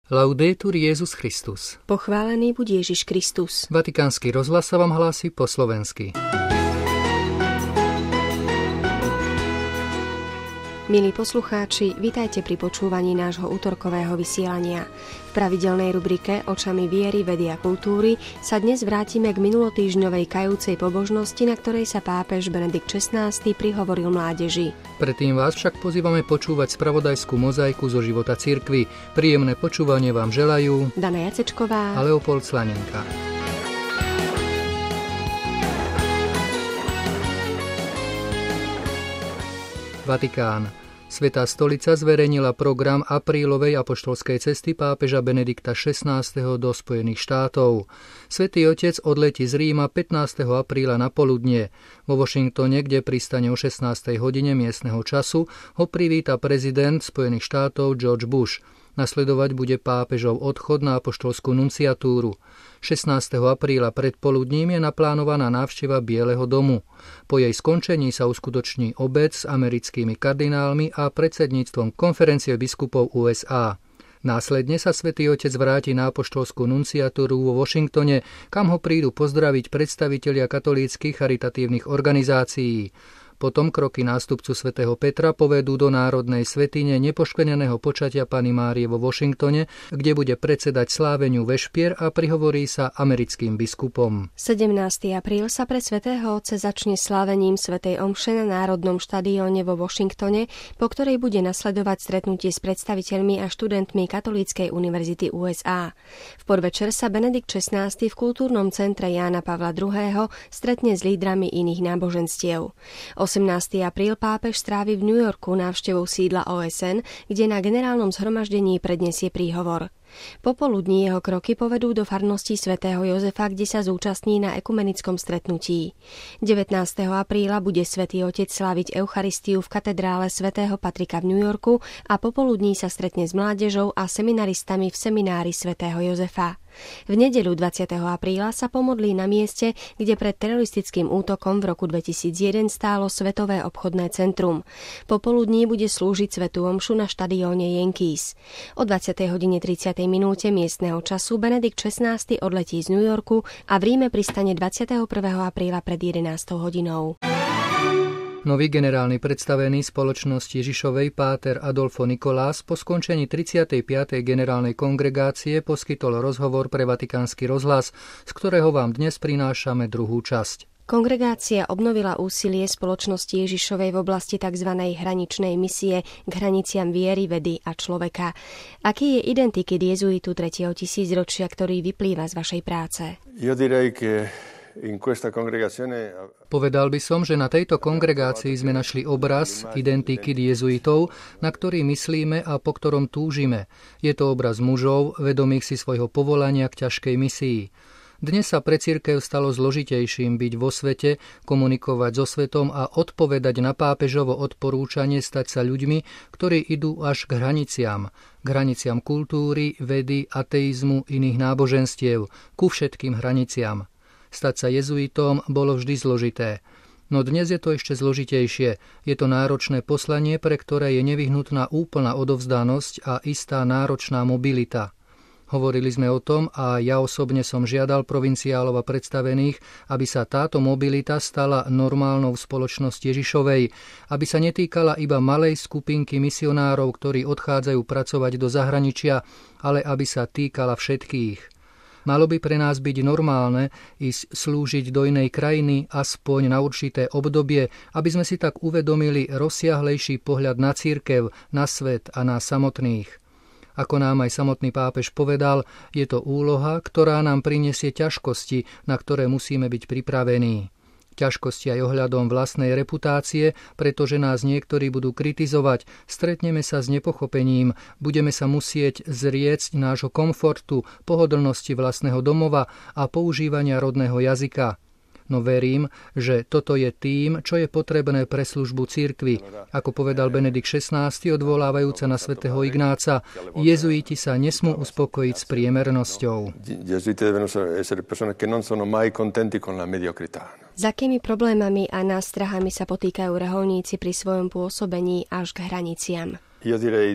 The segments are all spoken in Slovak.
Laudetur Jesus Christus. Pochválený buď Ježiš Kristus. Vatikánsky rozhlas sa vám hlási po slovensky. Milí poslucháči, vitajte pri počúvaní nášho utorkového vysielania. V pravidelnej rubrike Očami viery, vedy a kultúry sa dnes vrátime k minulotýždňovej kajúcej pobožnosti, na ktorej sa pápež Benedikt XVI prihovoril mládeži. Predtým vás však pozývame počúvať spravodajskú mozaiku zo života cirkvi. Príjemné počúvanie vám želajú Dana Jacečková a Leopold Slanenka. Vatikán. Svätá stolica zverejnila program aprílovej apoštolskej cesty pápeža Benedikta XVI. Do Spojených štátov. Svätý Otec odletí z Ríma 15. apríla na poludnie. Vo Washingtone, kde pristane o 16. hodine miestneho času, ho privíta prezident Spojených štátov George Bush. Nasledovať bude pápežov odchod na apoštolskú nunciatúru. 16. apríla predpoludním je naplánovaná návšteva Bieleho domu. Po jej skončení sa uskutoční obed s americkými kardinálmi a predsedníctvom konferencie biskupov USA. Následne sa Svätý Otec vráti na apoštolskú nunciatúru vo Washingtone, kam ho prídu pozdraviť predstavitelia katolíckych charitatívnych organizácií. Potom kroky nástupcu svätého Petra povedú do národnej svätyne nepoškvrneného počatia Panny Márie vo Washingtone, kde bude predsedať sláveniu vešpier a prihovorí sa americkým biskupom. 17. apríl sa pre svätého Otca začne slávením svätej omše na Národnom štadióne vo Washingtone, po ktorej bude nasledovať stretnutie s predstaviteľmi a študentmi Katolíckej univerzity USA. V podvečer sa Benedikt XVI v kultúrnom centre Jána Pavla II. Stretne s lídrami iných náboženstiev. 18. apríl pápež strávi v New Yorku návštevou sídla OSN, kde na generálnom zhromaždení predniesie príhovor. Popoludní jeho kroky povedú do farnosti svätého Jozefa, kde sa zúčastní na ekumenickom stretnutí. 19. apríla bude Svätý Otec sláviť Eucharistiu v katedrále svätého Patrika v New Yorku a popoludní sa stretne s mládežou a seminaristami v seminári svätého Jozefa. V nedeľu 20. apríla sa pomodlí na mieste, kde pred teroristickým útokom v roku 2001 stálo Svetové obchodné centrum. Popoludní bude slúžiť svätú omšu na štadióne Yankees. O 20:30 minúte miestneho času Benedikt XVI odletí z New Yorku a v Ríme pristane 21. apríla pred 11. hodinou. Nový generálny predstavený spoločnosti Ježišovej páter Adolfo Nicolás po skončení 35. generálnej kongregácie poskytol rozhovor pre Vatikánsky rozhlas, z ktorého vám dnes prinášame druhú časť. Kongregácia obnovila úsilie spoločnosti Ježišovej v oblasti tzv. Hraničnej misie k hraniciam viery, vedy a človeka. Aký je identikit jezuitu 3. tisícročia, ktorý vyplýva z vašej práce? Povedal by som, že na tejto kongregácii sme našli obraz, identikit jezuitov, na ktorý myslíme a po ktorom túžime. Je to obraz mužov, vedomých si svojho povolania k ťažkej misii. Dnes sa pre cirkev stalo zložitejším byť vo svete, komunikovať so svetom a odpovedať na pápežovo odporúčanie stať sa ľuďmi, ktorí idú až k hraniciam kultúry, vedy, ateizmu, iných náboženstiev, ku všetkým hraniciam. Stať sa jezuitom bolo vždy zložité. No dnes je to ešte zložitejšie. Je to náročné poslanie, pre ktoré je nevyhnutná úplná odovzdanosť a istá náročná mobilita. Hovorili sme o tom a ja osobne som žiadal provinciálov a predstavených, aby sa táto mobilita stala normálnou v spoločnosti Ježišovej, aby sa netýkala iba malej skupinky misionárov, ktorí odchádzajú pracovať do zahraničia, ale aby sa týkala všetkých. Malo by pre nás byť normálne ísť slúžiť do inej krajiny aspoň na určité obdobie, aby sme si tak uvedomili rozsiahlejší pohľad na cirkev, na svet a na samotných. Ako nám aj samotný pápež povedal, je to úloha, ktorá nám prinesie ťažkosti, na ktoré musíme byť pripravení. Ťažkosti aj ohľadom vlastnej reputácie, pretože nás niektorí budú kritizovať, stretneme sa s nepochopením, budeme sa musieť zriecť nášho komfortu, pohodlnosti vlastného domova a používania rodného jazyka. No verím, že toto je tým, čo je potrebné pre službu cirkvi. Ako povedal Benedikt XVI, odvolávajúca na svätého Ignáca, jezuiti sa nesmú uspokojiť s priemernosťou. S akými problémami a nástrahami sa potýkajú reholníci pri svojom pôsobení až k hraniciam?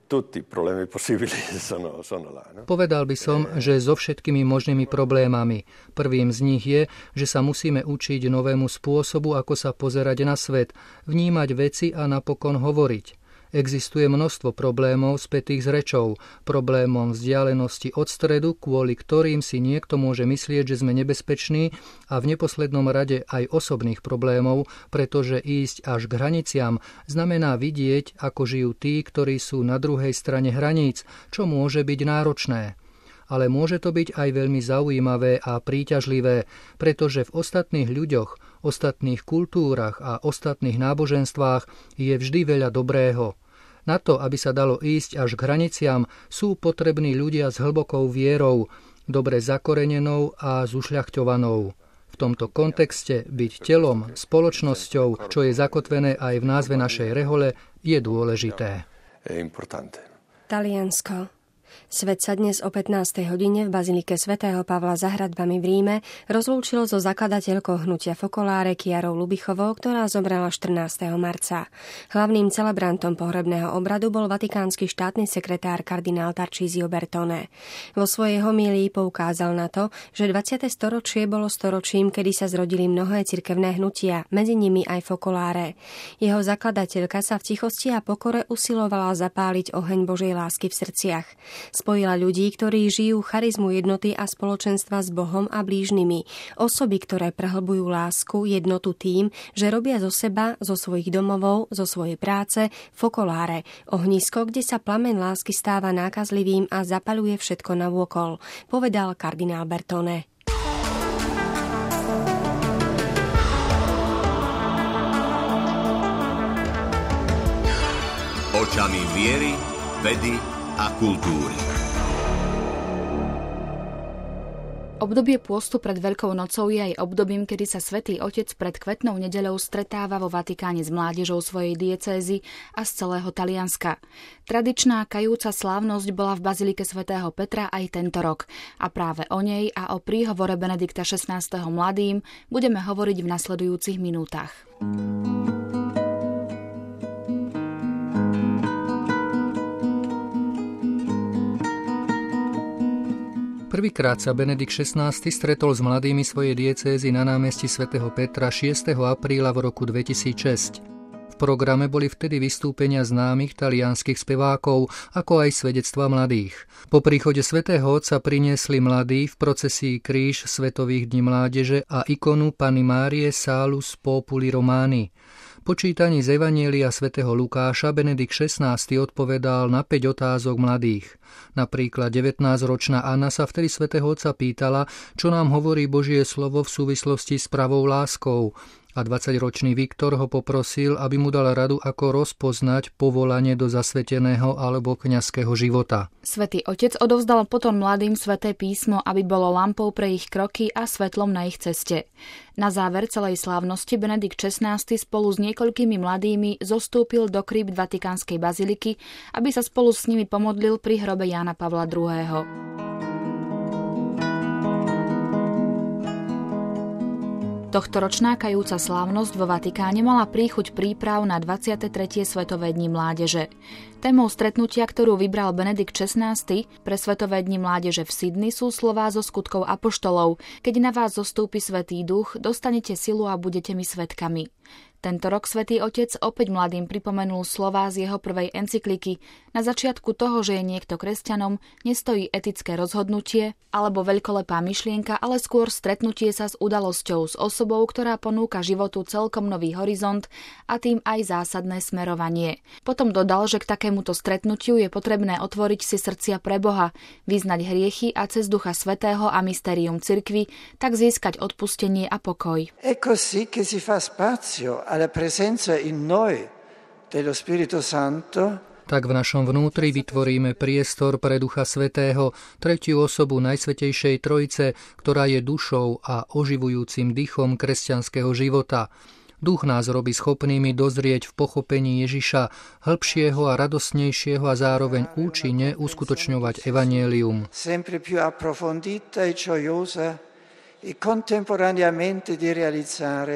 Povedal by som, že so všetkými možnými problémami. Prvým z nich je, že sa musíme učiť novému spôsobu, ako sa pozerať na svet, vnímať veci a napokon hovoriť. Existuje množstvo problémov spätých s rečou, problémom vzdialenosti od stredu, kvôli ktorým si niekto môže myslieť, že sme nebezpeční, a v neposlednom rade aj osobných problémov, pretože ísť až k hraniciam znamená vidieť, ako žijú tí, ktorí sú na druhej strane hraníc, čo môže byť náročné. Ale môže to byť aj veľmi zaujímavé a príťažlivé, pretože v ostatných ľuďoch, ostatných kultúrach a ostatných náboženstvách je vždy veľa dobrého. Na to, aby sa dalo ísť až k hraniciam, sú potrební ľudia s hlbokou vierou, dobre zakorenenou a zušľachťovanou. V tomto kontexte byť telom, spoločnosťou, čo je zakotvené aj v názve našej rehole, je dôležité. Taliansko. Svet sa dnes o 15. hodine v bazilike svätého Pavla za hradbami v Ríme rozlúčil so zakladateľkou hnutia Focolare Chiarou Lubichovou, ktorá zomrela 14. marca. Hlavným celebrantom pohrebného obradu bol vatikánsky štátny sekretár kardinál Tarcísio Bertone. Vo svojej homílii poukázal na to, že 20. storočie bolo storočím, kedy sa zrodili mnohé cirkevné hnutia, medzi nimi aj Focolare. Jeho zakladateľka sa v tichosti a pokore usilovala zapáliť oheň Božej lásky v srdciach. Spojila ľudí, ktorí žijú charizmu jednoty a spoločenstva s Bohom a blížnymi. Osoby, ktoré prehlbujú lásku, jednotu tým, že robia zo seba, zo svojich domovov, zo svojej práce Focolare, ohnisko, kde sa plameň lásky stáva nákazlivým a zapaľuje všetko navôkol, povedal kardinál Bertone. Očami viery, vedy a kultúry. Obdobie pôstu pred Veľkou nocou je aj obdobím, kedy sa Svätý Otec pred Kvetnou nedeľou stretáva vo Vatikáne s mládežou svojej diecézy a z celého Talianska. Tradičná kajúca slávnosť bola v bazilike svätého Petra aj tento rok a práve o nej a o príhovore Benedikta XVI. Mladým budeme hovoriť v nasledujúcich minútach. Prvýkrát sa Benedikt XVI stretol s mladými svojej diecézy na námestí svätého Petra 6. apríla v roku 2006. V programe boli vtedy vystúpenia známych talianskych spevákov, ako aj svedectva mladých. Po príchode svätého Otca priniesli mladí v procesii kríž Svetových dní mládeže a ikonu Panny Márie Salus Populi Romani. Po čítaní z Evanjelia svätého Lukáša Benedikt XVI odpovedal na 5 otázok mladých. Napríklad 19-ročná Anna sa vtedy svätého Otca pýtala, čo nám hovorí Božie slovo v súvislosti s pravou láskou. A 20-ročný Viktor ho poprosil, aby mu dal radu, ako rozpoznať povolanie do zasveteného alebo kňazského života. Svätý Otec odovzdal potom mladým Sväté písmo, aby bolo lampou pre ich kroky a svetlom na ich ceste. Na záver celej slávnosti Benedikt XVI spolu s niekoľkými mladými zostúpil do krypt Vatikánskej baziliky, aby sa spolu s nimi pomodlil pri hrobe Jána Pavla II. Tohtoročná kajúca slávnosť vo Vatikáne mala príchuť príprav na 23. Svetové dni mládeže. Témou stretnutia, ktorú vybral Benedikt XVI pre Svetové dni mládeže v Sydney, sú slová zo Skutkov apoštolov: keď na vás zostúpi Svätý Duch, dostanete silu a budete mi svedkami. Tento rok Svätý Otec opäť mladým pripomenul slová z jeho prvej encykliky: na začiatku toho, že je niekto kresťanom, nestojí etické rozhodnutie alebo veľkolepá myšlienka, ale skôr stretnutie sa s udalosťou, s osobou, ktorá ponúka životu celkom nový horizont a tým aj zásadné smerovanie. Potom dodal, že k takémuto stretnutiu je potrebné otvoriť si srdcia pre Boha, vyznať hriechy a cez Ducha Svätého a mystérium cirkvi tak získať odpustenie a pokoj. È così che si fa spazio alla presenza in noi dello Spirito Santo. Tak v našom vnútri vytvoríme priestor pre Ducha Svätého, tretiu osobu Najsvätejšej Trojice, ktorá je dušou a oživujúcim dychom kresťanského života. Duch nás robí schopnými dozrieť v pochopení Ježiša, hĺbšieho a radosnejšieho a zároveň účinne uskutočňovať evanjelium. Sempre più approfondita e gioiosa e contemporaneamente di realizzare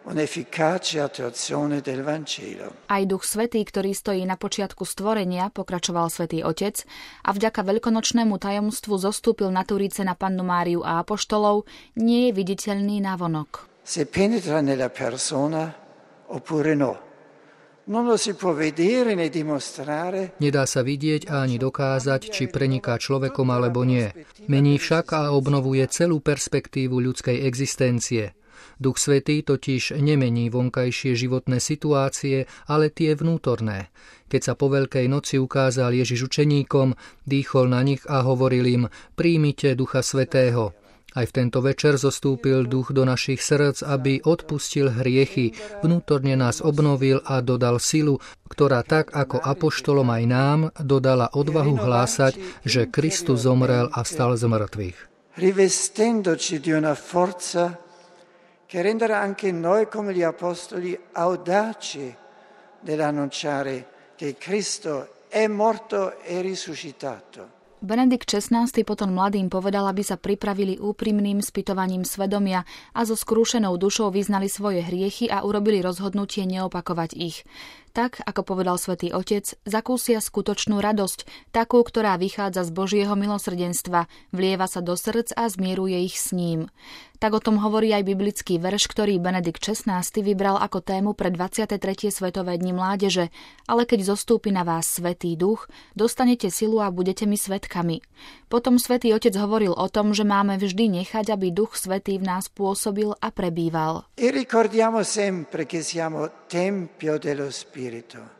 un'efficace attuazione del Vangelo. Aj Duch Svätý, ktorý stojí na počiatku stvorenia, pokračoval Svätý Otec, a vďaka veľkonočnému tajomstvu zostúpil na Turíce na Pannu Máriu a apoštolov, nie je viditeľný navonok. Se penetra nella persona oppure no. Non lo si può vedere né dimostrare. Nedá sa vidieť a ani dokázať, či preniká človekom alebo nie. Mení však a obnovuje celú perspektívu ľudskej existencie. Duch Svätý totiž nemení vonkajšie životné situácie, ale tie vnútorné. Keď sa po Veľkej noci ukázal Ježiš učeníkom, dýchol na nich a hovoril im: príjmite Ducha Svätého. Aj v tento večer zostúpil Duch do našich srdc, aby odpustil hriechy, vnútorne nás obnovil a dodal silu, ktorá tak ako apoštolom aj nám dodala odvahu hlásať, že Kristus zomrel a vstal z mŕtvych. Rivestendoci di una forza che renderà anche noi come gli apostoli audaci nell'annunciare che Cristo è morto e risuscitato. Benedikt XVI potom mladým povedal, aby sa pripravili úprimným spytovaním svedomia a so skrúšenou dušou vyznali svoje hriechy a urobili rozhodnutie neopakovať ich. Tak, ako povedal Svätý Otec, zakúsia skutočnú radosť, takú, ktorá vychádza z Božieho milosrdenstva, vlieva sa do srdc a zmieruje ich s ním. Tak o tom hovorí aj biblický verš, ktorý Benedikt XVI vybral ako tému pre 23. Svetové dni mládeže. Ale keď zostúpi na vás Svätý Duch, dostanete silu a budete mi svedkami. Potom Svätý Otec hovoril o tom, že máme vždy nechať, aby Duch Svätý v nás pôsobil a prebýval. E ricordiamo sempre che siamo tempio dello Spirito.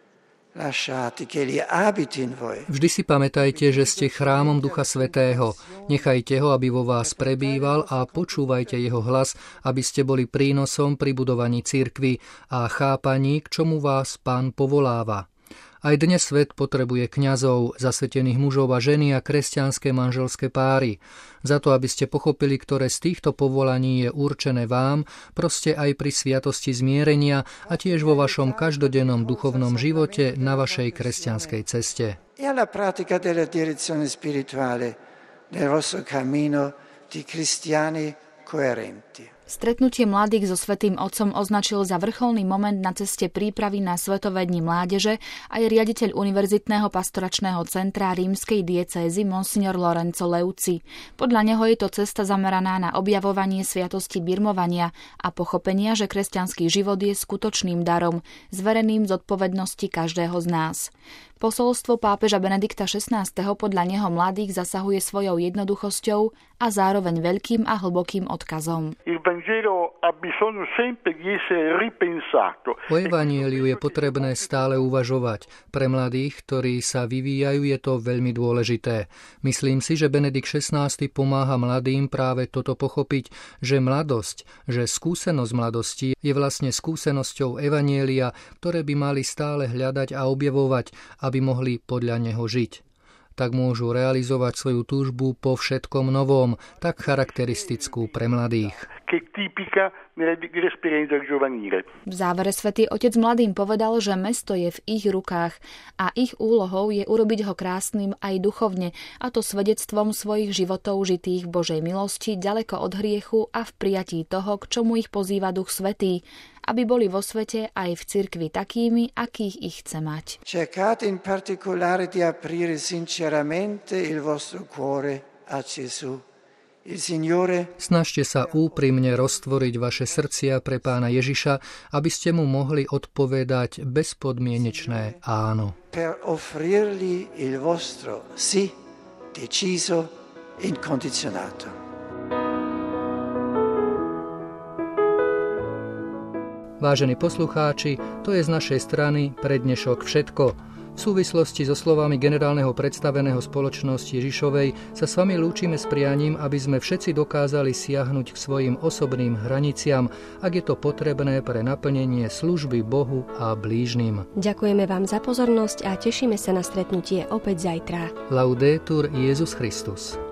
Vždy si pamätajte, že ste chrámom Ducha Svätého. Nechajte ho, aby vo vás prebýval a počúvajte jeho hlas, aby ste boli prínosom pri budovaní cirkvi a chápaní, k čomu vás Pán povoláva. Aj dnes svet potrebuje kňazov, zasvetených mužov a ženy a kresťanské manželské páry. Za to, aby ste pochopili, ktoré z týchto povolaní je určené vám, proste aj pri sviatosti zmierenia a tiež vo vašom každodennom duchovnom živote na vašej kresťanskej ceste. E alla pratica della direzione spirituale nel vostro cammino di cristiani coerenti. Stretnutie mladých so Svätým Otcom označil za vrcholný moment na ceste prípravy na Svetové dni mládeže aj riaditeľ Univerzitného pastoračného centra rímskej diecézy Monsignor Lorenzo Leuci. Podľa neho je to cesta zameraná na objavovanie sviatosti birmovania a pochopenia, že kresťanský život je skutočným darom, zvereným zodpovednosti každého z nás. Posolstvo pápeža Benedikta XVI podľa neho mladých zasahuje svojou jednoduchosťou a zároveň veľkým a hlbokým odkazom. O evanjeliu je potrebné stále uvažovať. Pre mladých, ktorí sa vyvíjajú, je to veľmi dôležité. Myslím si, že Benedikt XVI pomáha mladým práve toto pochopiť, že mladosť, že skúsenosť mladosti je vlastne skúsenosťou evanjelia, ktoré by mali stále hľadať a objavovať, aby mohli podľa neho žiť. Tak môžu realizovať svoju túžbu po všetkom novom, tak charakteristickú pre mladých. V závere Svätý Otec mladým povedal, že mesto je v ich rukách a ich úlohou je urobiť ho krásnym aj duchovne, a to svedectvom svojich životov žitých v Božej milosti, ďaleko od hriechu a v prijatí toho, k čomu ich pozýva Duch Svätý, aby boli vo svete aj v cirkvi takými, akých ich chce mať. Cercate in particolare di aprire sinceramente il vostro cuore a Gesù. Snažte sa úprimne roztvoriť vaše srdcia pre Pána Ježiša, aby ste mu mohli odpovedať bezpodmienečné áno. Per offrirgli il vostro sì deciso e incondizionato. Vážení poslucháči, to je z našej strany pre dnešok všetko. V súvislosti so slovami generálneho predstaveného spoločnosti Ježišovej sa s vami lúčime s prianím, aby sme všetci dokázali siahnuť k svojim osobným hraniciam, ak je to potrebné pre naplnenie služby Bohu a blížnym. Ďakujeme vám za pozornosť a tešíme sa na stretnutie opäť zajtra. Laudetur Jesus Christus.